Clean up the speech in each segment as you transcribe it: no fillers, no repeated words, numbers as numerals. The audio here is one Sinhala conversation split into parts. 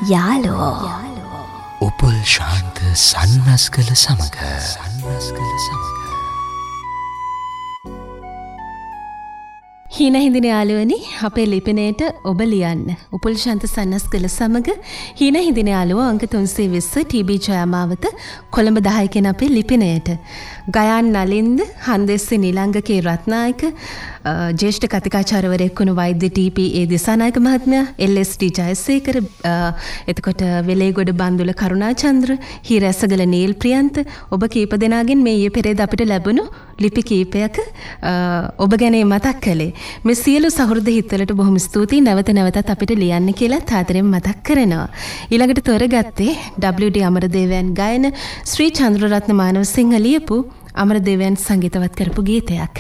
යාළුවෝ උපුල් ශාන්ත සන්නස්ගල සමග හීන හිඳින යාළුවනි අපේ ලිපිනයට ඔබ ලියන්න උපුල් ශාන්ත සන්නස්ගල සමග හීන හිඳින යාළුවෝ අංක 320 TB ජයමාවත කොළඹ 10 කියන අපේ ලිපිනයට ගයාන් නලින්ද හන්දෙස්සි නිලංගකේ රත්නායක ජේෂ්ඨ කතිකාචාර්යවරයෙක් වුණු වෛද්‍ය TP දිසානායක මහත්මයා LSD ජයසේකර එතකොට වෙලේගොඩ බන්දුල කරුණාචන්ද්‍ර හීරැසගල නීල් ප්‍රියන්ත ඔබ කීප දෙනාගෙන් මේ ඊයේ පෙරේද අපිට ලැබුණු ලිපි කීපයක ඔබ ගැන මතක් කළේ මේ සියලු සහෘද හිතවලට බොහොම ස්තුතියි නැවත නැවතත් අපිට ලියන්න කියලා තාතරෙන් මතක් කරනවා ඊළඟට තොරගත්තේ WD අමරදේවයන් ගායන ශ්‍රී චන්ද්‍රරත්න මානවසිංහ ලියපු අමරදේවයන් සංගීතවත් කරපු ගීතයක්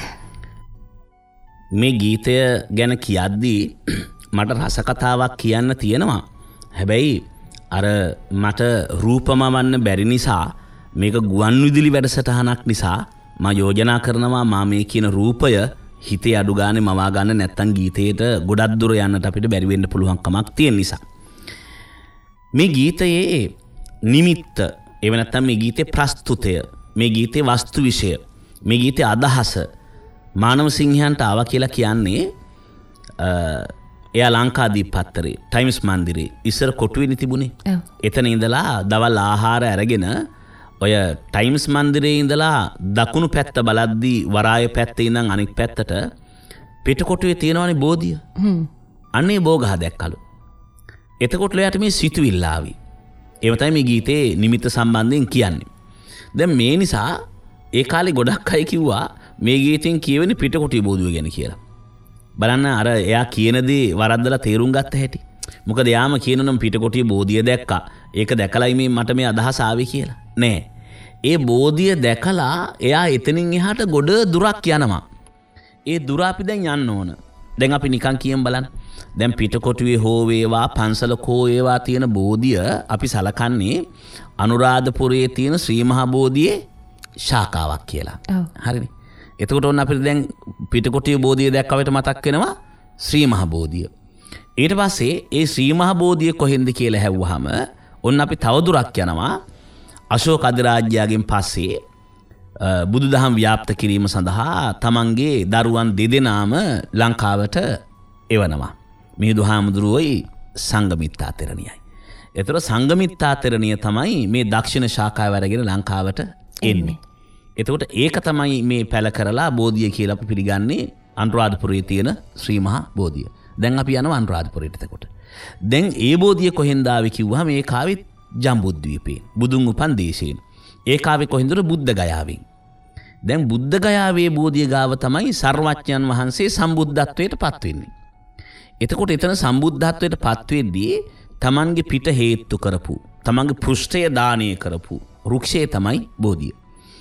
මේ ගීතය ගැන කියද්දී මට රසකතාවක් කියන්න තියෙනවා. හැබැයි අර මට රූපමවන්න බැරි නිසා මේක ගුවන් විදුලි වැඩසටහනක් නිසා මම යෝජනා කරනවා මම මේ කියන රූපය හිතේ අඩු ගානේ මවා ගන්න නැත්තම් ගීතයට ගොඩක් දුර යන්නට අපිට බැරි වෙන්න පුළුවන් කමක් තියෙන නිසා. මේ ගීතයේ නිමිත්ත, එහෙම නැත්තම් මේ ගීතේ ප්‍රස්තුතය, මේ ගීතේ වස්තු විෂය, මේ ගීතේ අදහස මානව සිංහයන්ට ආවා කියලා කියන්නේ එයා ලංකාදීප පත්තරේ ටයිම්ස් මන්දිරේ ඉස්සර කොටුවේනේ තිබුණේ. එතන ඉඳලා දවල් ආහාර අරගෙන ඔය ටයිම්ස් මන්දිරේ ඉඳලා දකුණු පැත්ත බලද්දී වරාය පැත්තේ ඉඳන් අනිත් පැත්තට පිටකොටුවේ තියෙනවනේ බෝධිය. අන්නේ බෝගහ දැක්කලු. එතකොට ලයට මේ සිතුවිල්ල ආවි. ඒව තමයි මේ ගීතේ නිමිත්ත සම්බන්ධයෙන් කියන්නේ. දැන් මේ නිසා ඒ කාලේ ගොඩක් අය කිව්වා මේ ගීතෙන් කියවෙන්නේ පිටකොටුවේ බෝධිය ගැන කියලා. බලන්න අර එයා කියන දේ වරද්දලා තේරුම් ගත්ත හැටි. මොකද යාම කියනනම් පිටකොටුවේ බෝධිය දැක්කා. ඒක දැකලායි මේ මට මේ අදහස ආවේ කියලා. නෑ. ඒ බෝධිය දැකලා එයා එතනින් එහාට ගොඩ දුරක් යනවා. ඒ දුර අපි දැන් යන්න ඕන. දැන් අපි නිකන් කියමු බලන්න. දැන් පිටකොටුවේ හෝ වේවා පන්සලක හෝ වේවා තියෙන බෝධිය අපි සලකන්නේ අනුරාධපුරයේ තියෙන ශ්‍රී මහා බෝධියේ ශාඛාවක් කියලා. හරිනේ. එතකොට ඔන්න අපිට දැන් පිටකොටුවේ බෝධිය දැක්කවට මතක් වෙනවා ශ්‍රී මහා බෝධිය. ඊට පස්සේ ඒ ශ්‍රී මහා බෝධිය කොහෙන්ද කියලා හැවුවාම ඔන්න අපි තව දුරක් යනවා අශෝක අධිරාජ්‍යයෙන් පස්සේ බුදුදහම ව්‍යාප්ත කිරීම සඳහා තමන්ගේ දරුවන් දෙදෙනාම ලංකාවට එවනවා. මිහිඳු හාමුදුරුවෝයි සංඝමිත්තා තෙරණියයි. ඒතර සංඝමිත්තා තෙරණිය තමයි මේ දක්ෂිණ ශාඛාව අරගෙන ලංකාවට එන්නේ. එතකොට ඒක තමයි මේ පැල කරලා බෝධිය කියලා අපි පිළිගන්නේ අනුරාධපුරයේ තියෙන ශ්‍රී මහා බෝධිය. දැන් අපි යනවා අනුරාධපුරයට එතකොට. දැන් ඒ බෝධිය කොහෙන්ද ආවේ කිව්වහම ඒ කාවෙත් ජම්බුද්වීපේ බුදුන් උපන් දේශයෙන්. ඒ කාවේ කොහෙන්ද? බුද්ධ ගයාවෙන්. දැන් බුද්ධ ගයාවේ බෝධිය ගාව තමයි සර්වඥයන් වහන්සේ සම්බුද්ධත්වයට පත් වෙන්නේ. එතකොට එතන සම්බුද්ධත්වයට පත් වෙද්දී තමන්ගේ පිට හේතු කරපු, තමන්ගේ පෘෂ්ඨය දානය කරපු වෘක්ෂය තමයි බෝධිය.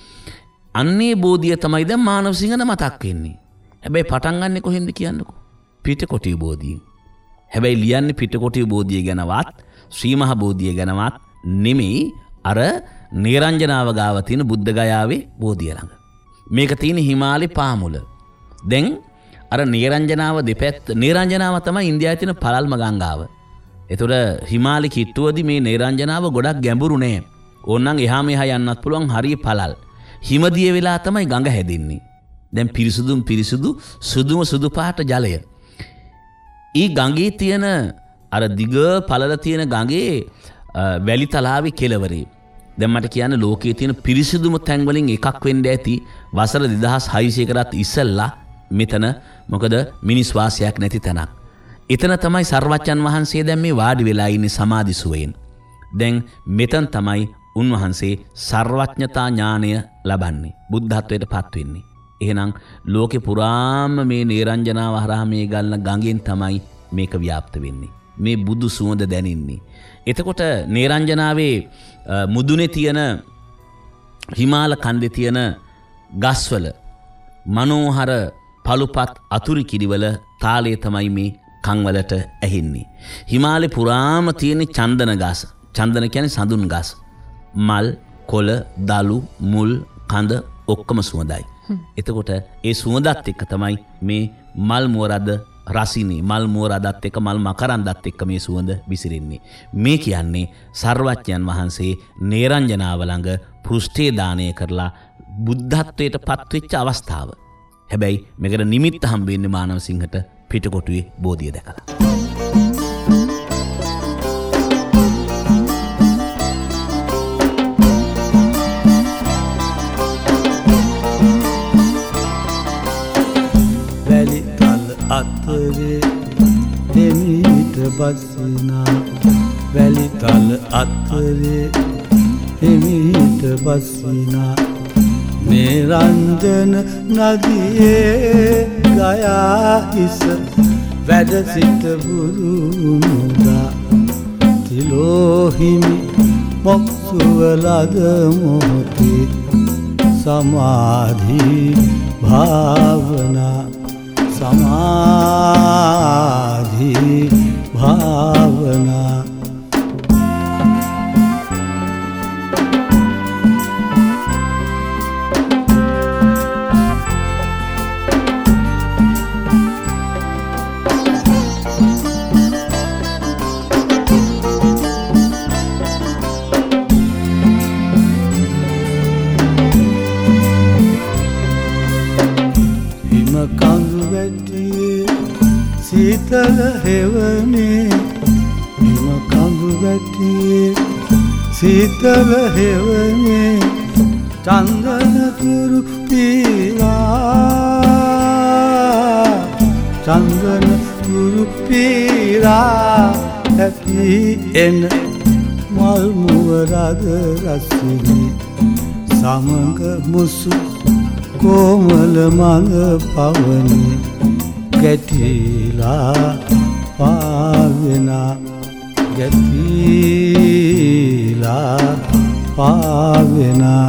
අන්නේ බෝධිය තමයි දැන් මානවසිංහන මතක් වෙන්නේ. හැබැයි පටන් ගන්නෙ කොහෙන්ද කියන්නකෝ? පිටකොටුවේ බෝධියෙන්. හැබැයි ලියන්නේ පිටකොටුවේ බෝධිය ගැනවත් ශ්‍රී මහා බෝධිය ගැනවත් නෙමෙයි අර නිරංජනාව ගාව තියෙන බුද්ධ ගයාවේ බෝධිය ළඟ. මේක තියෙන හිමාලේ පාමුල. දැන් අර නිරංජනාව දෙපැත්ත නිරංජනාව තමයි ඉන්දියාවේ තියෙන පළල්ම ගංගාව. ඒතර හිමාලේ කිට්ටුවදී මේ නිරංජනාව ගොඩක් ගැඹුරු නෑ. ඕනනම් එහා මෙහා යන්නත් පුළුවන් හරිය පළල්. හිමදිය වෙලා තමයි ගඟ හැදෙන්නේ. දැන් පිරිසුදු සුදු පාට ජලය. ඊ ගඟේ තියෙන අර දිග පළල තියෙන ගඟේ වැලි තලාවේ කෙළවරේ. දැන් මට කියන්න ලෝකයේ තියෙන පිරිසිදුම තැන් වලින් එකක් වෙන්න ඇති වසර 2600කටත් ඉස්සෙල්ලා මෙතන මොකද මිනිස් වාසයක් නැති තැනක්. එතන තමයි සර්වඥන් වහන්සේ දැන් මේ වාඩි වෙලා ඉන්නේ සමාධි සුවයෙන්. දැන් මෙතන තමයි උන්වහන්සේ සර්වඥතා ඥානය ලබන්නේ. බුද්ධත්වයට පත් වෙන්නේ. එහෙනම් ලෝකේ පුරාම මේ නිරංජනාව හරහා මේ ගල්න ගඟෙන් තමයි මේක ව්‍යාප්ත වෙන්නේ. මේ බුදු සුවඳ දැනෙන්නේ. එතකොට නිරංජනාවේ මුදුනේ තියෙන හිමාල කන්දේ තියෙන ගස්වල මනෝහර පළුපත් අතුරු කිරිවල තාලය තමයි මේ කන්වලට ඇහෙන්නේ. හිමාලේ පුරාම තියෙන චන්දන ගස්. චන්දන කියන්නේ සඳුන් ගස්. මල්, කොළ, දලු, මුල්, කඳ ඔක්කොම සුවඳයි. එතකොට ඒ සුවඳත් එක්ක තමයි මේ මල් මුවරද රසිනී මල් මුවර අදත් එක්ක මල් මකරන්දත් එක්ක මේ සුවඳ විසිරෙන්නේ. මේ කියන්නේ සර්වඥයන් වහන්සේ නේරංජනාව ළඟ පෘෂ්ඨේ දානය කරලා බුද්ධත්වයට පත්වෙච්ච අවස්ථාව. හැබැයි මේකට නිමිත්ත හම්බ වෙන්නේ මානවසිංහට පිටකොටුවේ බෝධිය දැකලා. වැලි තල අතරේ දෙමිට බසිනා වැලි තල අතරේ දෙමිට බසිනා නිරංජන නදියේ ගයා හිස වැඩ සිට බුරුමුදා තිලෝහිමි මොක්සුව ලද මොහොතේ සමාධි භාවනා සමාධි භාවනා කඳු වැටියේ සීතල හෙවනේ හිම කඳු වැටියේ සීතල හෙවනේ චන්දන තුරු පීරා චන්දන තුරු පීරා ඇති එන මල් මුවරද රසිනී සමඟ මුසු कोमल मग पवनी गठीला पावना गठीला पावना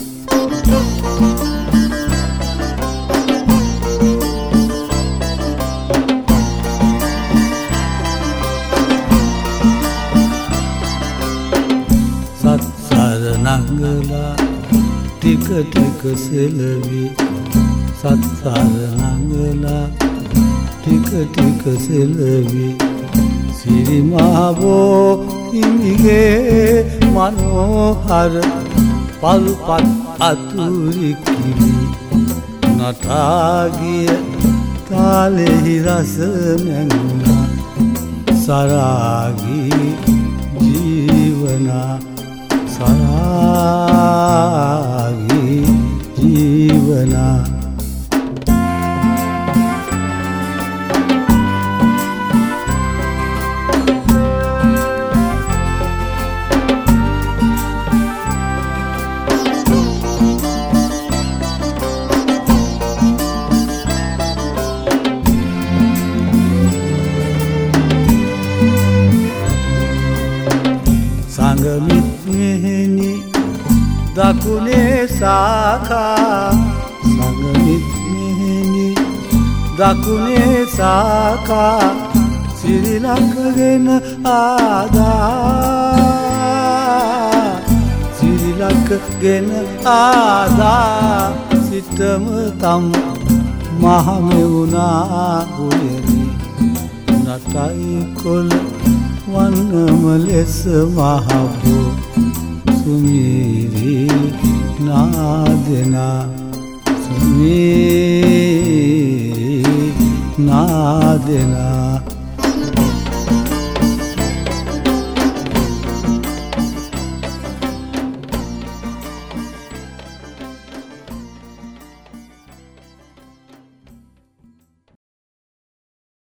सत्सर नंगला ටික ටික සෙලවි සත්සාර නංගලා ටික ටික සෙලවි සිරිමාවෝ හිමිගේ මනෝහර පල්පත් අතුරි කිරි නටාගිය තාලෙහි රස නැංගුණා සරාගී ජීවනා සරාගී ජීවනා සංගමිත් මෙහෙණි දකුණේ සාකා සංගමිත් මෙහෙණි දකුණේ සාකා සිරිලකගෙන ආදා සිරිලකගෙන ආදා සිතම තම් මහමෙවුනා උයනි නටයි කොළ වන්නම ලෙස මහබෝ සුමීරි නාදනා සුමීරි නාදනා